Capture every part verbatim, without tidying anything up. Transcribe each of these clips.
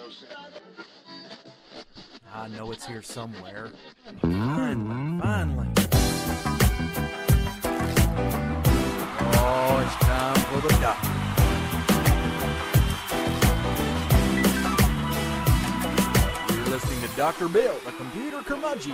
I know it's here somewhere. Finally, finally. Oh, it's time for the doctor. You're listening to Doctor Bill, the computer curmudgeon.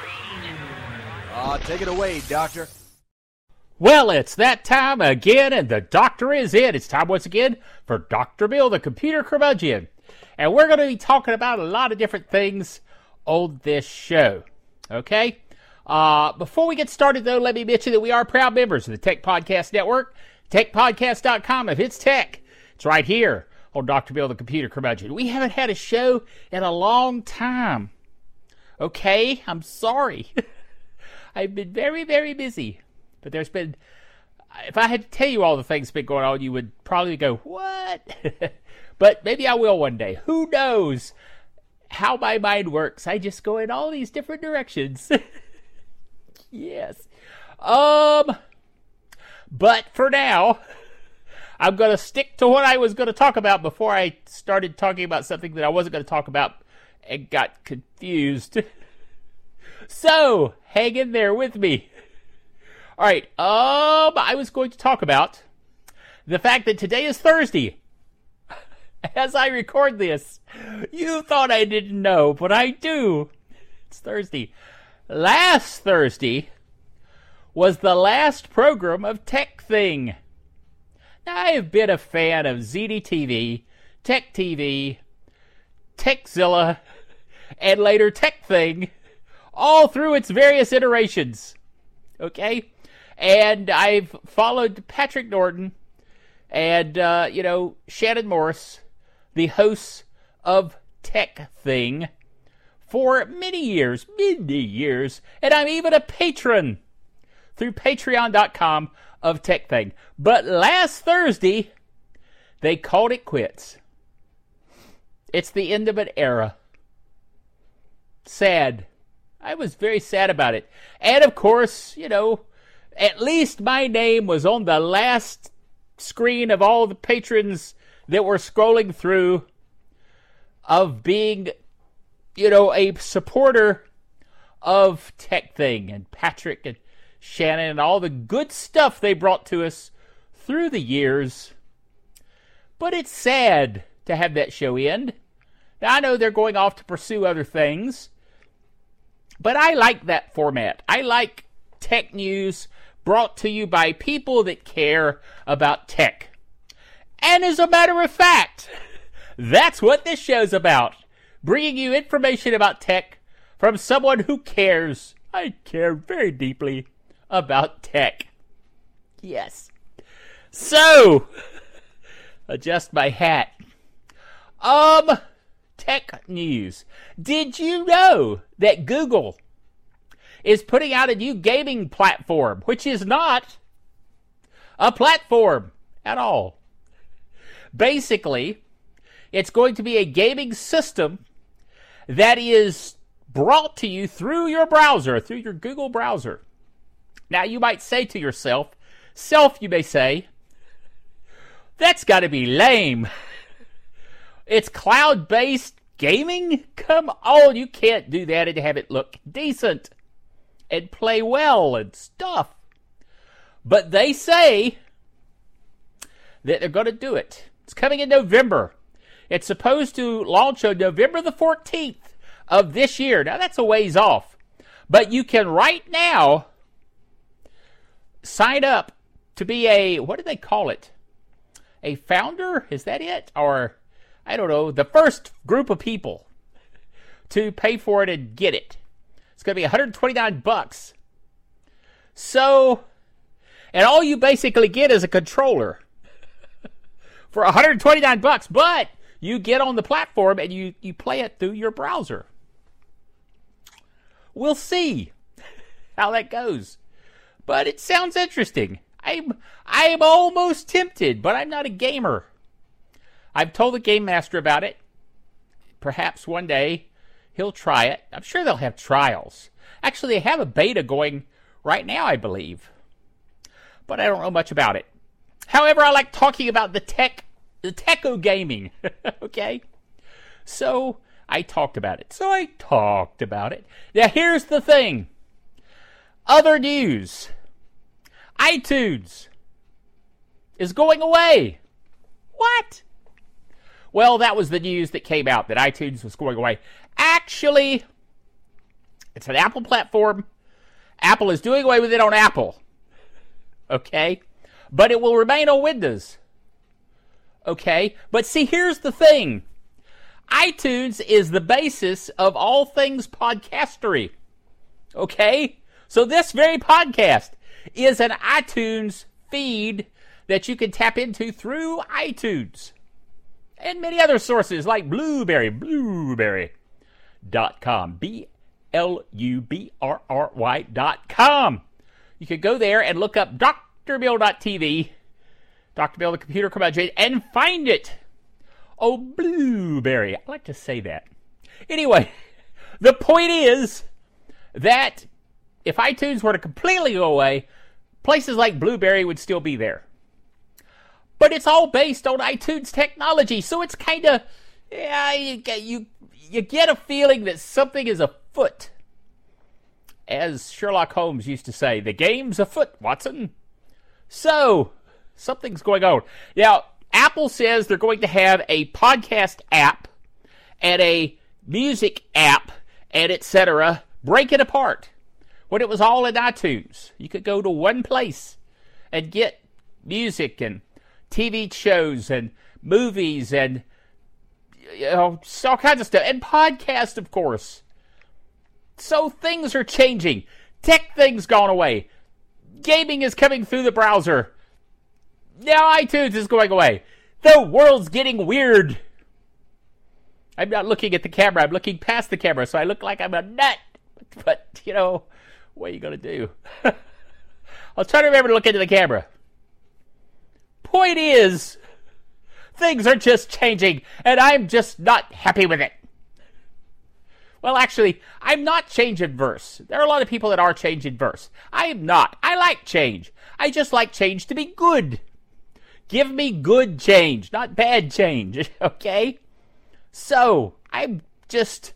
Ah, uh, take it away, Doctor. Well, it's that time again, and the doctor is in. It's time once again for Doctor Bill, the computer curmudgeon. And we're going to be talking about a lot of different things on this show. Okay? Uh, before we get started, though, let me mention that we are proud members of the Tech Podcast Network, tech podcast dot com. If it's tech, it's right here on Doctor Bill, the computer curmudgeon. We haven't had a show in a long time. Okay? I'm sorry. I've been very, very busy. But there's been, if I had to tell you all the things that's been going on, you would probably go, what? But maybe I will one day. Who knows how my mind works? I just go in all these different directions. Yes. Um, but for now, I'm going to stick to what I was going to talk about before I started talking about something that I wasn't going to talk about and got confused. So, hang in there with me. All right, um, I was going to talk about the fact that today is Thursday. As I record this, you thought I didn't know, but I do. It's Thursday. Last Thursday was the last program of Tech Thing. Now, I have been a fan of Z D T V, Tech T V, Techzilla, and later Tech Thing, all through its various iterations. Okay? And I've followed Patrick Norton and, uh, you know, Shannon Morris, the hosts of Tech Thing, for many years, many years. And I'm even a patron through patreon dot com of Tech Thing. But last Thursday, they called it quits. It's the end of an era. Sad. I was very sad about it. And, of course, you know, at least my name was on the last screen of all the patrons that were scrolling through of being, you know, a supporter of Tech Thing and Patrick and Shannon and all the good stuff they brought to us through the years. But it's sad to have that show end. Now, I know they're going off to pursue other things, but I like that format. I like tech news brought to you by people that care about tech. And as a matter of fact, that's what this show's about. Bringing you information about tech from someone who cares. I care very deeply about tech. Yes. So, adjust my hat. Um, tech news. Did you know that Google is putting out a new gaming platform, which is not a platform at all? Basically, it's going to be a gaming system that is brought to you through your browser, through your Google browser. Now, you might say to yourself, self, you may say, that's got to be lame. It's cloud-based gaming? Come on, you can't do that and have it look decent and play well and stuff. But they say that they're going to do it. It's coming in November. It's supposed to launch on November the fourteenth of this year. Now, that's a ways off. But you can right now sign up to be a, what do they call it? A founder? Is that it? Or, I don't know, the first group of people to pay for it and get it. It's going to be one hundred twenty-nine bucks. So, and all you basically get is a controller for one hundred twenty-nine bucks, but you get on the platform and you, you play it through your browser. We'll see how that goes. But it sounds interesting. I'm I'm almost tempted, but I'm not a gamer. I've told the game master about it. Perhaps one day he'll try it. I'm sure they'll have trials. Actually, they have a beta going right now, I believe. But I don't know much about it. However, I like talking about the tech, the techo gaming. Okay? So I talked about it. So I talked about it. Now here's the thing. Other news. iTunes is going away. What? Well, that was the news that came out, that iTunes was going away. Actually, it's an Apple platform. Apple is doing away with it on Apple. Okay? But it will remain on Windows. Okay? But see, here's the thing. iTunes is the basis of all things podcastery. Okay? So this very podcast is an iTunes feed that you can tap into through iTunes. And many other sources like Blueberry, blueberry dot com. B L U B R R Y dot com. You can go there and look up D R Bill dot T V, Doctor Bill the Computer Curmudgeon, and find it. Oh, Blueberry. I like to say that. Anyway, the point is that if iTunes were to completely go away, places like Blueberry would still be there. But it's all based on iTunes technology, so it's kind of, yeah, you get, you, you get a feeling that something is afoot. As Sherlock Holmes used to say, the game's afoot, Watson. So, something's going on. Now, Apple says they're going to have a podcast app and a music app and et cetera. Break it apart. When it was all in iTunes, you could go to one place and get music and T V shows and movies and, you know, all kinds of stuff. And podcasts, of course. So things are changing. Tech things gone away. Gaming is coming through the browser. Now iTunes is going away. The world's getting weird. I'm not looking at the camera. I'm looking past the camera, so I look like I'm a nut. But, you know, what are you going to do? I'll try to remember to look into the camera. Point is, things are just changing, and I'm just not happy with it. Well, actually, I'm not change adverse. There are a lot of people that are change adverse. I am not. I like change. I just like change to be good. Give me good change, not bad change, okay? So, I'm just,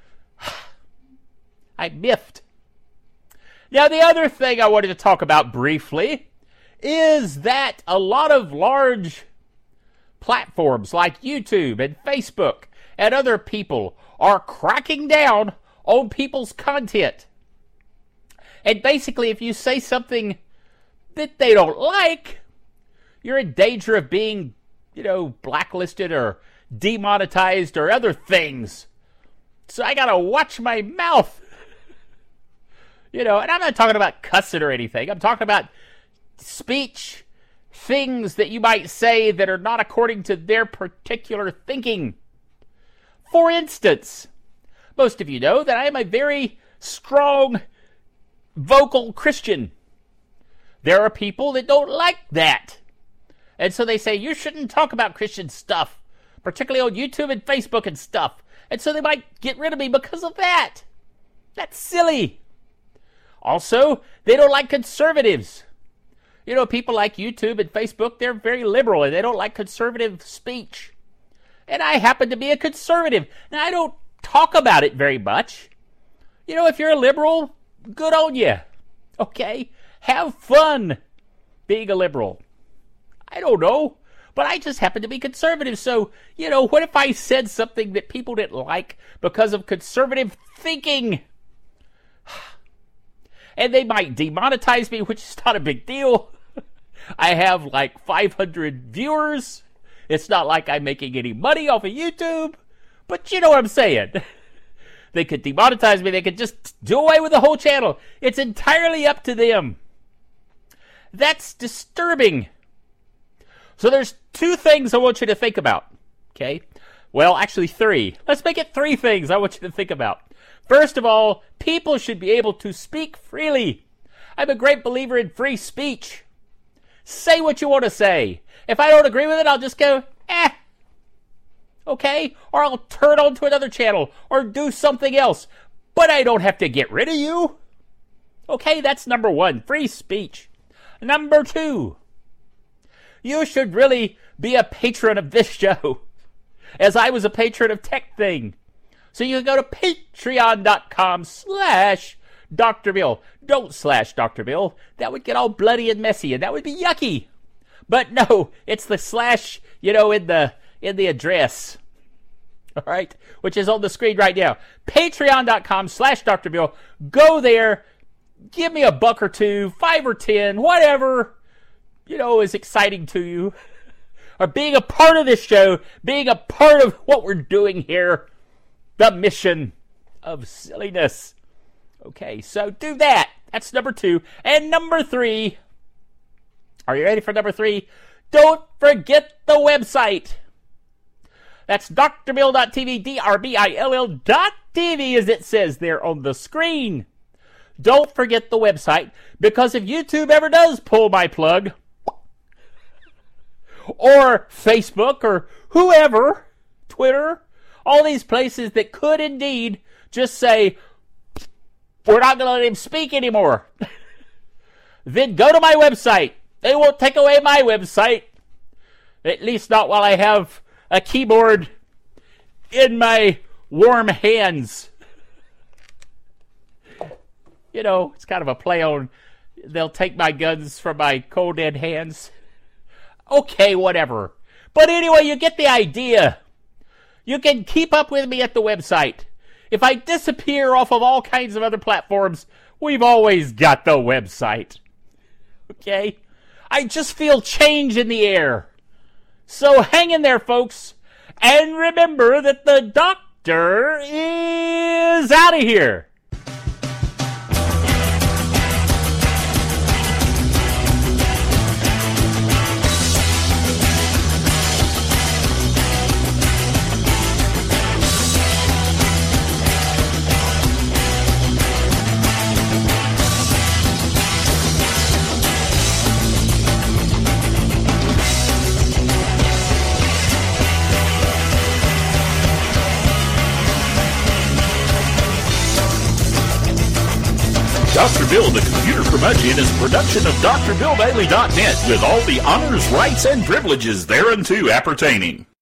I'm miffed. Now, the other thing I wanted to talk about briefly is that a lot of large platforms like YouTube and Facebook and other people are cracking down on people's content. And basically, if you say something that they don't like, you're in danger of being, you know, blacklisted or demonetized or other things. So I gotta watch my mouth. You know, and I'm not talking about cussing or anything. I'm talking about speech, things that you might say that are not according to their particular thinking. For instance, most of you know that I am a very strong, vocal Christian. There are people that don't like that. And so they say, you shouldn't talk about Christian stuff, particularly on YouTube and Facebook and stuff. And so they might get rid of me because of that. That's silly. Also, they don't like conservatives. You know, people like YouTube and Facebook, they're very liberal and they don't like conservative speech. And I happen to be a conservative. Now, I don't talk about it very much. You know, if you're a liberal, good on you. Okay? Have fun being a liberal. I don't know. But I just happen to be conservative. So, you know, what if I said something that people didn't like because of conservative thinking? And they might demonetize me, which is not a big deal. I have like five hundred viewers. It's not like I'm making any money off of YouTube. But you know what I'm saying. They could demonetize me. They could just do away with the whole channel. It's entirely up to them. That's disturbing. So there's two things I want you to think about. Okay? Well, actually three. Let's make it three things I want you to think about. First of all, people should be able to speak freely. I'm a great believer in free speech. Say what you want to say. If I don't agree with it, I'll just go, eh. Okay? Or I'll turn on to another channel or do something else. But I don't have to get rid of you. Okay, that's number one, free speech. Number two, you should really be a patron of this show. as I was a patron of Tech Thing. So you can go to patreon.com slash Dr. Bill. Don't slash Doctor Bill. That would get all bloody and messy, and that would be yucky. But no, it's the slash, you know, in the in the address. All right, which is on the screen right now. Patreon.com slash Dr. Bill. Go there. Give me a buck or two, five or ten, whatever, you know, is exciting to you. Or being a part of this show, being a part of what we're doing here. The mission of silliness. Okay, so do that. That's number two. And number three. Are you ready for number three? Don't forget the website. That's D R bill dot T V, D R B I L L dot T V, as it says there on the screen. Don't forget the website, because if YouTube ever does pull my plug, or Facebook, or whoever, Twitter, all these places that could indeed just say, we're not going to let him speak anymore, then go to my website. They won't take away my website, at least not while I have a keyboard in my warm hands. You know, it's kind of a play on, they'll take my guns from my cold dead hands. Okay, whatever. But anyway, you get the idea. You can keep up with me at the website. If I disappear off of all kinds of other platforms, we've always got the website. Okay? I just feel change in the air. So hang in there, folks. And remember that the doctor is out of here. Doctor Bill, the Computer Curmudgeon, is a production of D R Bill Bailey dot net with all the honors, rights, and privileges thereunto appertaining.